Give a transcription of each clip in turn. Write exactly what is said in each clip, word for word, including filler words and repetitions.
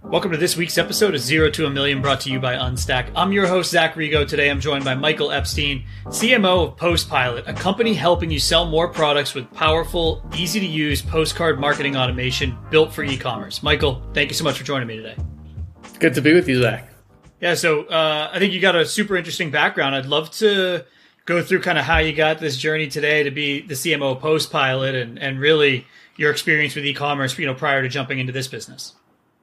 Welcome to this week's episode of Zero to a Million, brought to you by Unstack. I'm your host, Zach Rigo. Today I'm joined by Michael Epstein, C M O of Postpilot, a company helping you sell more products with powerful, easy-to-use postcard marketing automation built for e-commerce. Michael, thank you so much for joining me today. Good to be with you, Zach. Yeah, so uh, I think you got a super interesting background. I'd love to go through kind of how you got this journey today to be the C M O of Postpilot and, and really your experience with e-commerce, you know, prior to jumping into this business.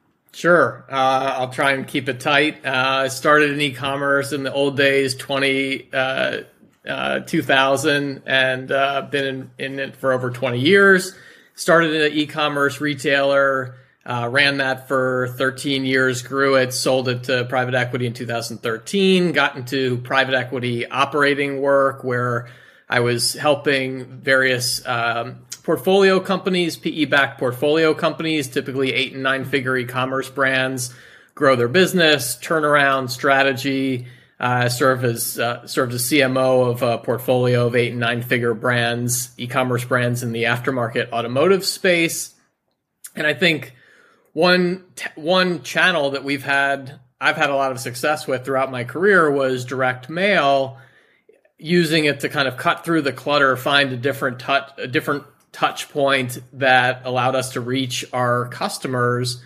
Sure. Uh, I'll try and keep it tight. Uh, I started in e-commerce in the old days, twenty, uh, uh, two thousand, and uh, been in, in it for over twenty years. Started in an e-commerce retailer, uh, ran that for thirteen years, grew it, sold it to private equity in two thousand thirteen, got into private equity operating work where I was helping various um, portfolio companies, P E-backed portfolio companies, typically eight and nine figure e-commerce brands, grow their business, turnaround strategy, uh, serve as uh, served as C M O of a portfolio of eight and nine figure brands, e-commerce brands in the aftermarket automotive space. And I think one t- one channel that we've had, I've had a lot of success with throughout my career was direct mail, using it to kind of cut through the clutter, find a different touch, a different touch point that allowed us to reach our customers.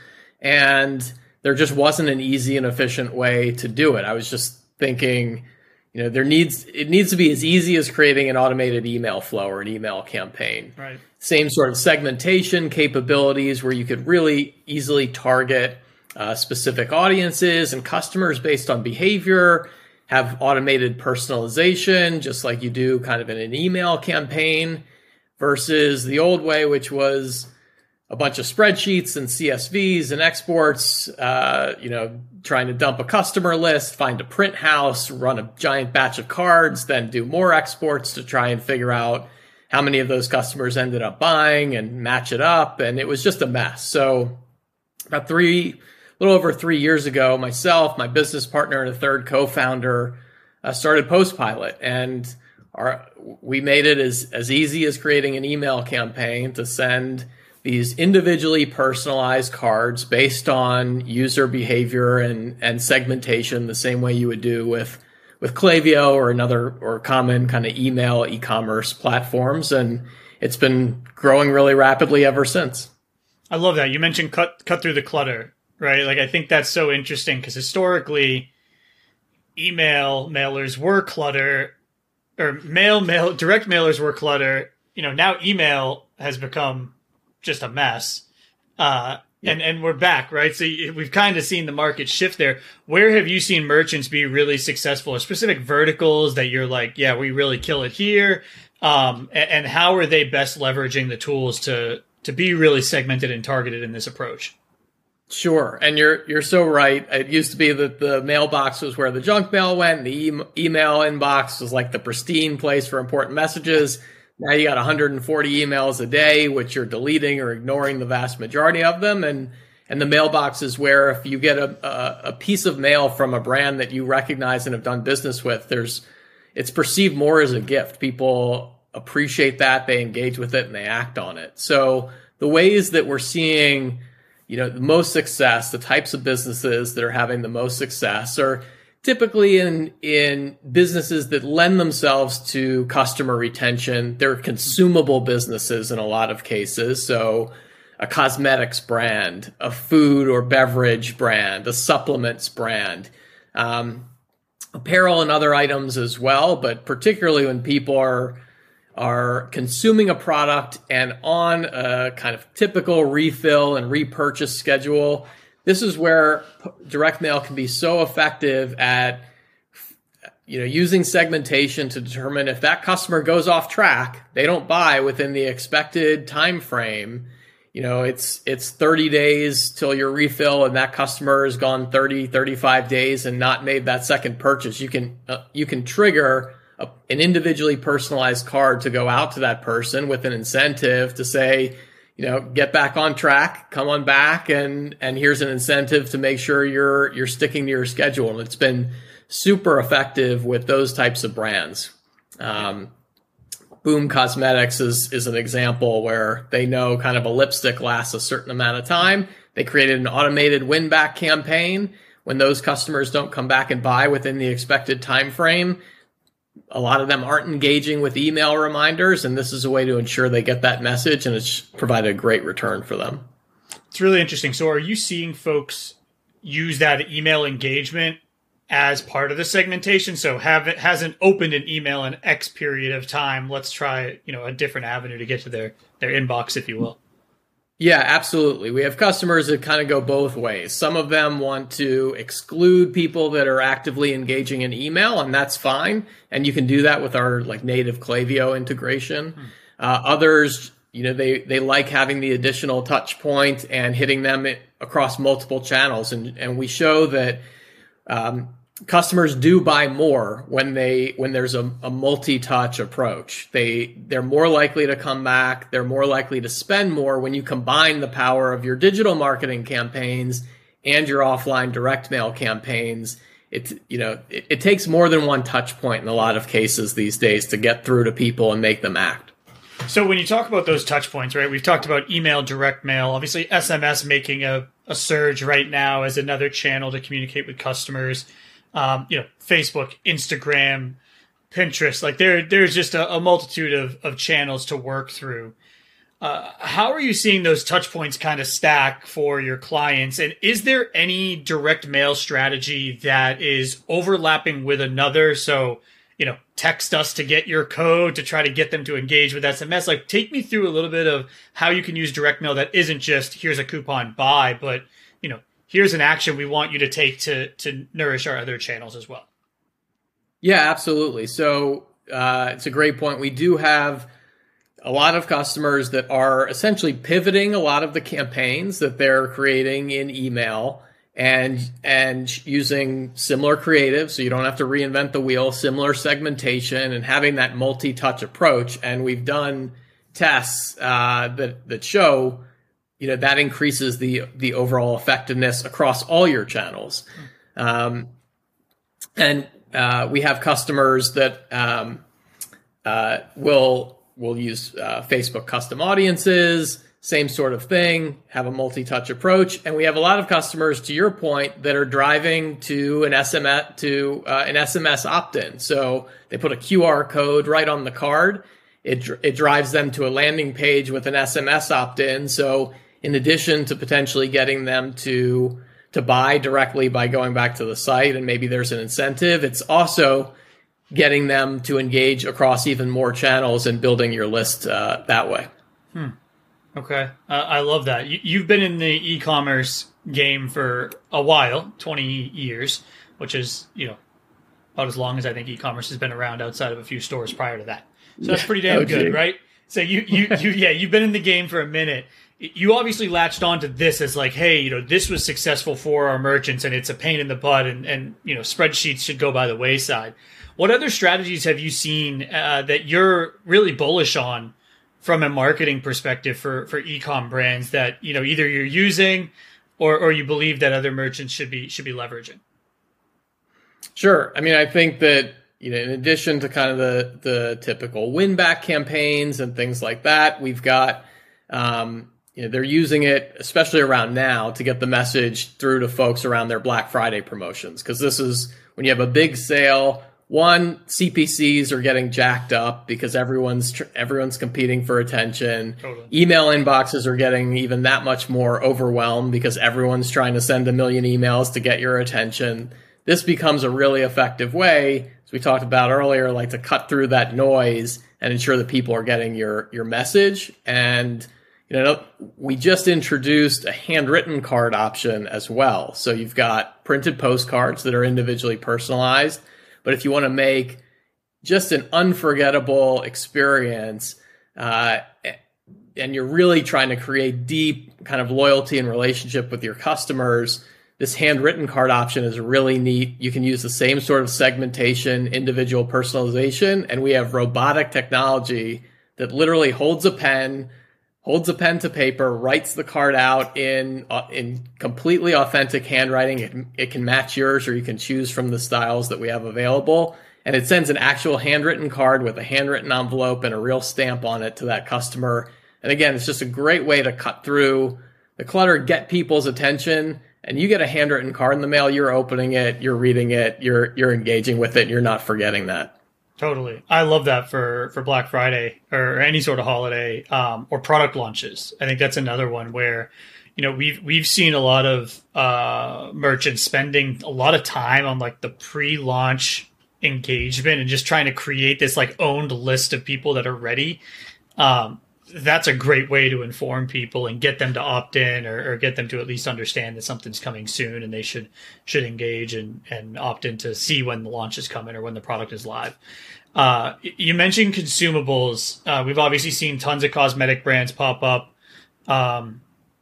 And there just wasn't an easy and efficient way to do it. I was just thinking, you know, there needs, it needs to be as easy as creating an automated email flow or an email campaign. Right. Same sort of segmentation capabilities where you could really easily target uh, specific audiences and customers based on behavior, have automated personalization, just like you do kind of in an email campaign, versus the old way, which was a bunch of spreadsheets and C S Vs and exports, uh, you know, trying to dump a customer list, find a print house, run a giant batch of cards, then do more exports to try and figure out how many of those customers ended up buying and match it up. And it was just a mess. So about three, a little over three years ago, myself, my business partner, and a third co-founder uh, started Postpilot. And Our, we made it as, as easy as creating an email campaign to send these individually personalized cards based on user behavior and, and segmentation, the same way you would do with, with Klaviyo or another or common kind of email e-commerce platforms. And it's been growing really rapidly ever since. I love that. You mentioned cut cut through the clutter, right? Like, I think that's so interesting because historically, email mailers were clutter. Or mail, mail, direct mailers were clutter. You know, now email has become just a mess. Uh, yeah. and, and we're back, right? So we've kind of seen the market shift there. Where have you seen merchants be really successful, or specific verticals that you're like, yeah, we really kill it here? Um, and, and how are they best leveraging the tools to, to be really segmented and targeted in this approach? Sure. And you're you're so right. It used to be that the mailbox was where the junk mail went. The e- email inbox was like the pristine place for important messages. Now you got one hundred forty emails a day, which you're deleting or ignoring the vast majority of them. And and the mailbox is where if you get a, a, a piece of mail from a brand that you recognize and have done business with, there's it's perceived more as a gift. People appreciate that. They engage with it and they act on it. So the ways that we're seeing, you know, the most success, the types of businesses that are having the most success are typically in, in businesses that lend themselves to customer retention. They're consumable businesses in a lot of cases. So a cosmetics brand, a food or beverage brand, a supplements brand, um, apparel and other items as well. But particularly when people are are consuming a product and on a kind of typical refill and repurchase schedule, this is where direct mail can be so effective at, you know, using segmentation to determine if that customer goes off track, they don't buy within the expected time frame. You know, it's it's thirty days till your refill and that customer has gone thirty, thirty-five days and not made that second purchase. You can uh, you can trigger a, an individually personalized card to go out to that person with an incentive to say, you know, get back on track, come on back, and and here's an incentive to make sure you're you're sticking to your schedule. And it's been super effective with those types of brands. Um, Boom Cosmetics is is an example where they know kind of a lipstick lasts a certain amount of time. They created an automated win-back campaign. When those customers don't come back and buy within the expected time frame, a lot of them aren't engaging with email reminders, and this is a way to ensure they get that message, and it's provided a great return for them. It's really interesting. So are you seeing folks use that email engagement as part of the segmentation? So have it hasn't opened an email in X period of time. Let's try, you know, a different avenue to get to their, their inbox, if you will. Yeah, absolutely. We have customers that kind of go both ways. Some of them want to exclude people that are actively engaging in email, and that's fine. And you can do that with our like native Klaviyo integration. Hmm. Uh, others, you know, they, they like having the additional touch point and hitting them across multiple channels. And, and we show that um, customers do buy more when they when there's a, a multi-touch approach. They they're more likely to come back. They're more likely to spend more when you combine the power of your digital marketing campaigns and your offline direct mail campaigns. It's you know it, it takes more than one touch point in a lot of cases these days to get through to people and make them act. So when you talk about those touch points, right? We've talked about email, direct mail, obviously S M S making a, a surge right now as another channel to communicate with customers. Um, you know, Facebook, Instagram, Pinterest, like there, there's just a, a multitude of, of channels to work through. Uh, how are you seeing those touch points kind of stack for your clients? And is there any direct mail strategy that is overlapping with another? So, you know, text us to get your code to try to get them to engage with S M S. Like, take me through a little bit of how you can use direct mail that isn't just here's a coupon buy, but, you know, here's an action we want you to take to to nourish our other channels as well. Yeah, absolutely. So uh, it's a great point. We do have a lot of customers that are essentially pivoting a lot of the campaigns that they're creating in email and and using similar creative, so you don't have to reinvent the wheel, similar segmentation, and having that multi-touch approach. And we've done tests uh, that that show you know, that increases the the overall effectiveness across all your channels. Um, and uh, we have customers that um, uh, will will use uh, Facebook custom audiences, same sort of thing, have a multi-touch approach. And we have a lot of customers, to your point, that are driving to an S M S to uh, an S M S opt-in. So they put a Q R code right on the card. It it drives them to a landing page with an S M S opt-in. So in addition to potentially getting them to to buy directly by going back to the site, and maybe there's an incentive, it's also getting them to engage across even more channels and building your list uh, that way. Hmm. Okay. Uh, I love that. You, you've been in the e-commerce game for a while, twenty years, which is, you know, about as long as I think e-commerce has been around outside of a few stores prior to that. So that's pretty damn oh, good, gee. right? So you, you, you, yeah, you've been in the game for a minute. You obviously latched onto this as like, hey, you know, this was successful for our merchants and it's a pain in the butt, and, and you know, spreadsheets should go by the wayside. What other strategies have you seen uh, that you're really bullish on from a marketing perspective for, for e-com brands that, you know, either you're using or, or you believe that other merchants should be should be leveraging? Sure. I mean, I think that, you know, in addition to kind of the, the typical win-back campaigns and things like that, we've got, um, you know, they're using it, especially around now, to get the message through to folks around their Black Friday promotions. Because this is when you have a big sale. One, C P Cs are getting jacked up because everyone's tr- everyone's competing for attention. Totally. Email inboxes are getting even that much more overwhelmed because everyone's trying to send a million emails to get your attention. This becomes a really effective way, as we talked about earlier, like to cut through that noise and ensure that people are getting your your message. And you know, we just introduced a handwritten card option as well. So you've got printed postcards that are individually personalized. But if you want to make just an unforgettable experience, uh, and you're really trying to create deep kind of loyalty and relationship with your customers, this handwritten card option is really neat. You can use the same sort of segmentation, individual personalization, and we have robotic technology that literally holds a pen, holds a pen to paper, writes the card out in uh, in completely authentic handwriting. It, it can match yours, or you can choose from the styles that we have available. And it sends an actual handwritten card with a handwritten envelope and a real stamp on it to that customer. And again, it's just a great way to cut through the clutter get people's attention, and you get a handwritten card in the mail, you're opening it, you're reading it, you're you're engaging with it, and you're not forgetting that. Totally. I love that for, for Black Friday or any sort of holiday, um, or product launches. I think that's another one where, you know, we've, we've seen a lot of, uh, merchants spending a lot of time on like the pre-launch engagement and just trying to create this like owned list of people that are ready. Um, that's a great way to inform people and get them to opt in, or, or get them to at least understand that something's coming soon and they should should engage and, and opt in to see when the launch is coming or when the product is live. Uh, you mentioned consumables. Uh, we've obviously seen tons of cosmetic brands pop up. Um,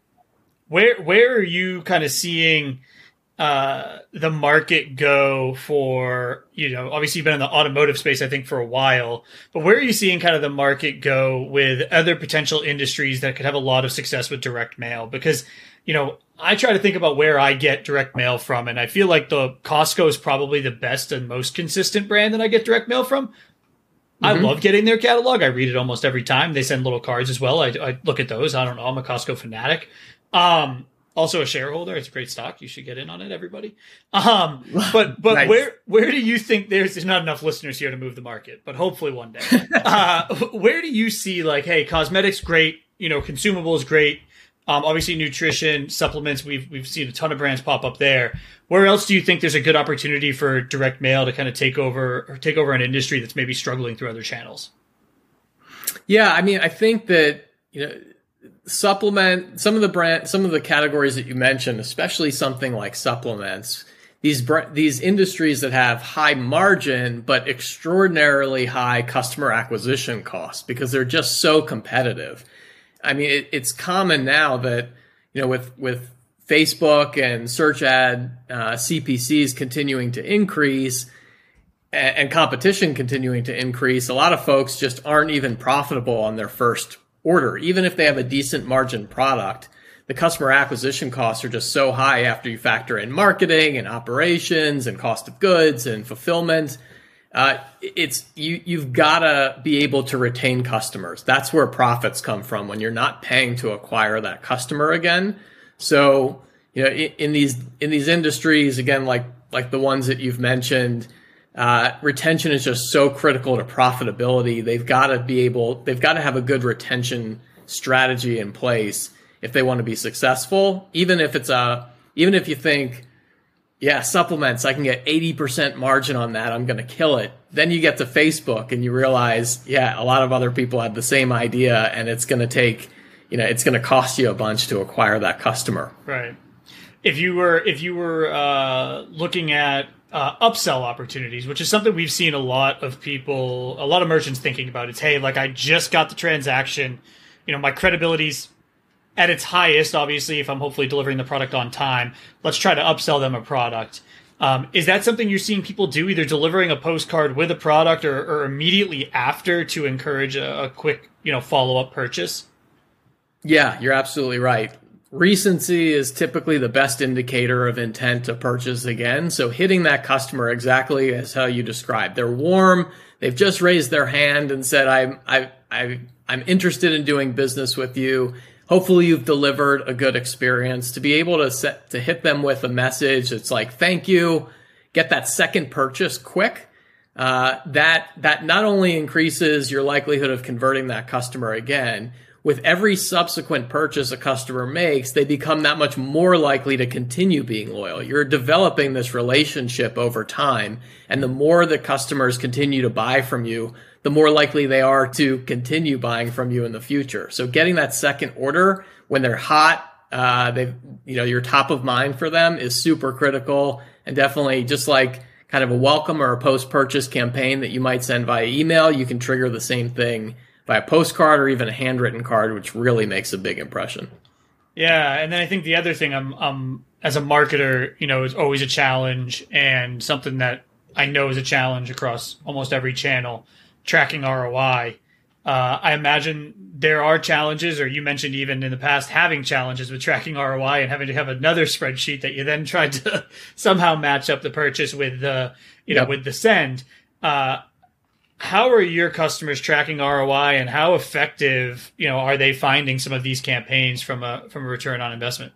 where where are you kind of seeing uh, the market go for, you know, obviously you've been in the automotive space, I think, for a while, but where are you seeing kind of the market go with other potential industries that could have a lot of success with direct mail? Because, you know, I try to think about where I get direct mail from, and I feel like the Costco is probably the best and most consistent brand that I get direct mail from. Mm-hmm. I love getting their catalog. I read it almost every time. They send little cards as well. I, I look at those. I don't know. I'm a Costco fanatic. Um, Also a shareholder. It's a great stock. You should get in on it, everybody. Um, but but nice. where where do you think there's there's not enough listeners here to move the market, but hopefully one day. uh, where do you see like, hey, cosmetics great, you know, consumables great. Um, obviously nutrition, supplements, we've we've seen a ton of brands pop up there. Where else do you think there's a good opportunity for direct mail to kind of take over or take over an industry that's maybe struggling through other channels? Yeah, I mean, I think that, you know, supplement some of the brand, some of the categories that you mentioned, especially something like supplements, these these industries that have high margin but extraordinarily high customer acquisition costs because they're just so competitive. I mean, it, it's common now that, you know, with with Facebook and search ad uh, C P Cs continuing to increase and, and competition continuing to increase, a lot of folks just aren't even profitable on their first order. Even if they have a decent margin product, the customer acquisition costs are just so high after you factor in marketing and operations and cost of goods and fulfillment. Uh, it's you, you've got to be able to retain customers. That's where profits come from when you're not paying to acquire that customer again. So, you know, in, in these in these industries, again, like like the ones that you've mentioned, Uh, retention is just so critical to profitability. They've got to be able, they've got to have a good retention strategy in place if they want to be successful. Even if it's a, even if you think, yeah, supplements, I can get eighty percent margin on that, I'm going to kill it. Then you get to Facebook and you realize, yeah, a lot of other people have the same idea, and it's going to take, you know, it's going to cost you a bunch to acquire that customer. Right. If you were, if you were uh, looking at Uh, upsell opportunities, which is something we've seen a lot of people, a lot of merchants thinking about. It's, hey, like I just got the transaction, you know, my credibility's at its highest, obviously, if I'm hopefully delivering the product on time. Let's try to upsell them a product. Um, is that something you're seeing people do, either delivering a postcard with a product or, or immediately after to encourage a, a quick, you know, follow-up purchase? Yeah, you're absolutely right. Recency is typically the best indicator of intent to purchase again. So hitting that customer exactly as how you described. They're warm. They've just raised their hand and said, I'm, I, I, I'm interested in doing business with you. Hopefully you've delivered a good experience. To be able to set, to hit them with a message that's like, thank you, get that second purchase quick. Uh, that, that not only increases your likelihood of converting that customer again, with every subsequent purchase a customer makes, they become that much more likely to continue being loyal. You're developing this relationship over time, and the more the customers continue to buy from you, the more likely they are to continue buying from you in the future. So getting that second order when they're hot, uh, they, you know, you're top of mind for them is super critical, and definitely just like kind of a welcome or a post-purchase campaign that you might send via email, you can trigger the same thing by a postcard or even a handwritten card, which really makes a big impression. Yeah, and then I think the other thing, I'm, um, as a marketer, you know, is always a challenge, and something that I know is a challenge across almost every channel, tracking R O I. Uh, I imagine there are challenges, or you mentioned even in the past having challenges with tracking R O I and having to have another spreadsheet that you then tried to somehow match up the purchase with the, you know, yep. with the send. Uh, how are your customers tracking R O I, and how effective, you know, are they finding some of these campaigns from a from a return on investment?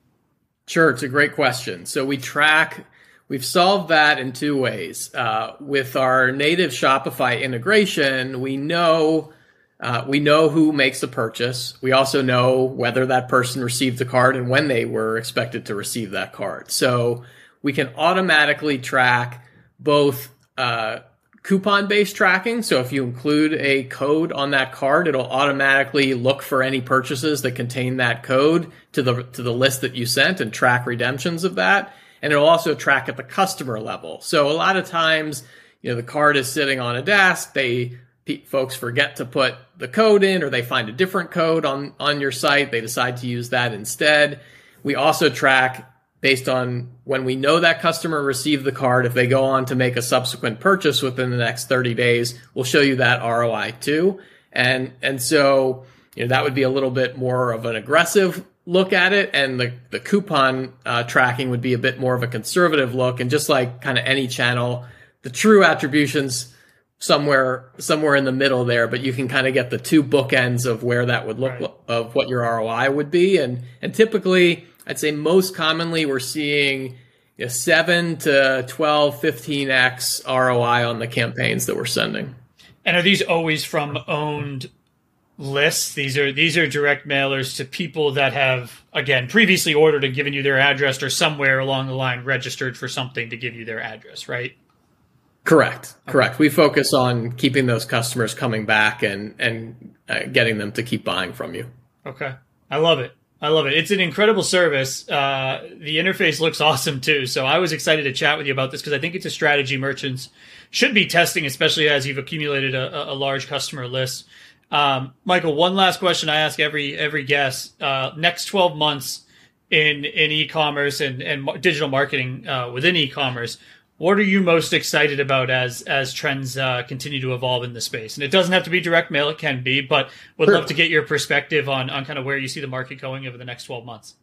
Sure, it's a great question. So we track, we've solved that in two ways. Uh, with our native Shopify integration, we know uh, we know who makes the purchase. We also know whether that person received the card and when they were expected to receive that card. So we can automatically track both uh, coupon-based tracking. So if you include a code on that card, it'll automatically look for any purchases that contain that code to the to the list that you sent and track redemptions of that. And it'll also track at the customer level. So a lot of times, you know, the card is sitting on a desk. They folks forget to put the code in, or they find a different code on on your site. They decide to use that instead. We also track based on when we know that customer received the card. If they go on to make a subsequent purchase within the next thirty days, we'll show you that R O I too. And and so, you know, that would be a little bit more of an aggressive look at it, and the, the coupon uh, tracking would be a bit more of a conservative look. And just like kind of any channel, the true attribution's somewhere somewhere in the middle there, but you can kind of get the two bookends of where that would look, right, of what your R O I would be. And and typically, I'd say most commonly we're seeing, you know, seven to twelve, fifteen x R O I on the campaigns that we're sending. And are these always from owned lists? These are these are direct mailers to people that have, again, previously ordered and given you their address, or somewhere along the line registered for something to give you their address, right? Correct. Correct. We focus on keeping those customers coming back and, and uh, getting them to keep buying from you. Okay. I love it. I love it. It's an incredible service. Uh, the interface looks awesome too. So I was excited to chat with you about this because I think it's a strategy merchants should be testing, especially as you've accumulated a, a large customer list. Um, Michael, one last question I ask every every guest. Uh, next twelve months in in e-commerce and, and digital marketing uh, within e-commerce, what are you most excited about as as trends uh, continue to evolve in the space? And it doesn't have to be direct mail; it can be. But would Sure. love to get your perspective on on kind of where you see the market going over the next twelve months.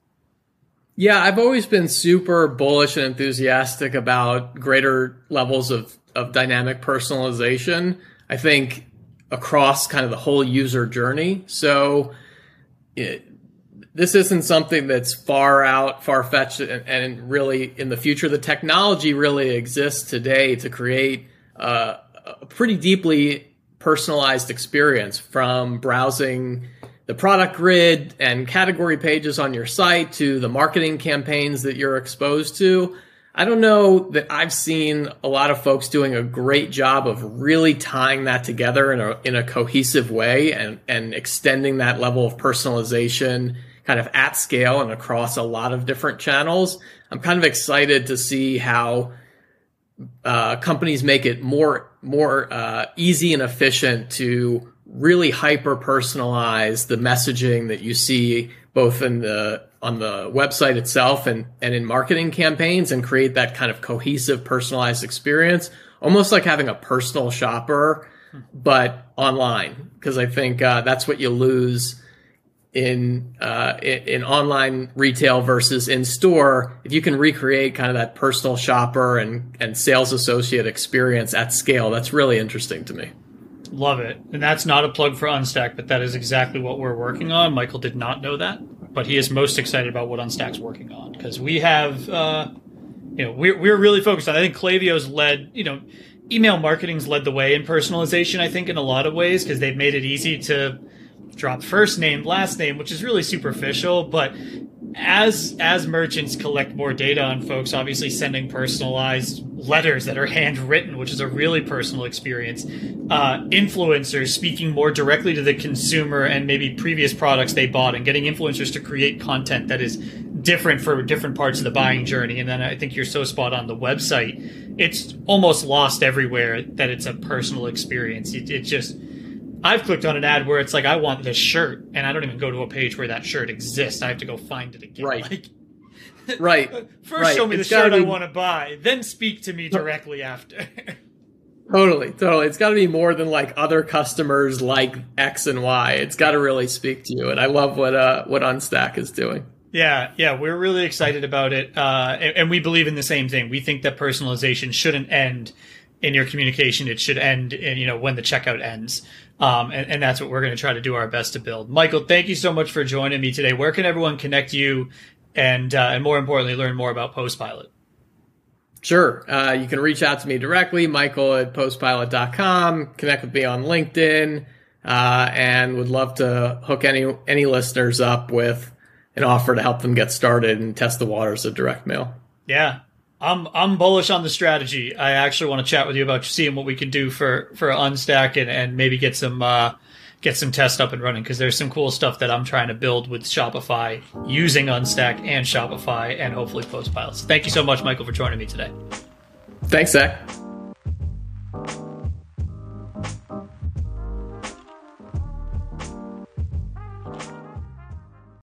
Yeah, I've always been super bullish and enthusiastic about greater levels of of dynamic personalization. I think across kind of the whole user journey. So it, this isn't something that's far out, far-fetched, and, and really in the future. The technology really exists today to create uh, a pretty deeply personalized experience, from browsing the product grid and category pages on your site to the marketing campaigns that you're exposed to. I don't know that I've seen a lot of folks doing a great job of really tying that together in a in a cohesive way and, and extending that level of personalization kind of at scale and across a lot of different channels. I'm kind of excited to see how uh, companies make it more more uh, easy and efficient to really hyper personalize the messaging that you see both in the on the website itself and, and in marketing campaigns, and create that kind of cohesive, personalized experience, almost like having a personal shopper, but online. Because I think uh, that's what you lose in, uh, in in online retail versus in store. If you can recreate kind of that personal shopper and, and sales associate experience at scale, that's really interesting to me. Love it. And that's not a plug for Unstack, but that is exactly what we're working on. Michael did not know that, but he is most excited about what Unstack's working on, because we have, uh, you know, we're, we're really focused on, I think Klaviyo's led, you know, email marketing's led the way in personalization, I think, in a lot of ways, because they've made it easy to drop first name, last name, which is really superficial. But as as merchants collect more data on folks, obviously sending personalized letters that are handwritten, which is a really personal experience, uh, influencers speaking more directly to the consumer and maybe previous products they bought, and getting influencers to create content that is different for different parts of the buying journey. And then I think you're so spot on, the website, it's almost lost everywhere that it's a personal experience. It, it just... I've clicked on an ad where it's like, I want this shirt, and I don't even go to a page where that shirt exists. I have to go find it again. Right. Like, right. First, right. show me It's the shirt be... I want to buy, then speak to me directly after. Totally, totally. It's got to be more than like other customers like X and Y. It's got to really speak to you, and I love what uh, what Unstack is doing. Yeah, yeah, we're really excited about it, uh, and, and we believe in the same thing. We think that personalization shouldn't end in your communication, it should end in, you know, when the checkout ends. Um, and, and that's what we're going to try to do our best to build. Michael, thank you so much for joining me today. Where can everyone connect you and, uh, and more importantly, learn more about Postpilot? Sure. Uh, you can reach out to me directly, Michael at postpilot dot com, connect with me on LinkedIn, uh, and would love to hook any, any listeners up with an offer to help them get started and test the waters of direct mail. Yeah. I'm I'm bullish on the strategy. I actually want to chat with you about seeing what we can do for for Unstack and, and maybe get some uh, get some tests up and running, because there's some cool stuff that I'm trying to build with Shopify using Unstack and Shopify and hopefully Postpilot. So thank you so much, Michael, for joining me today. Thanks, Zach.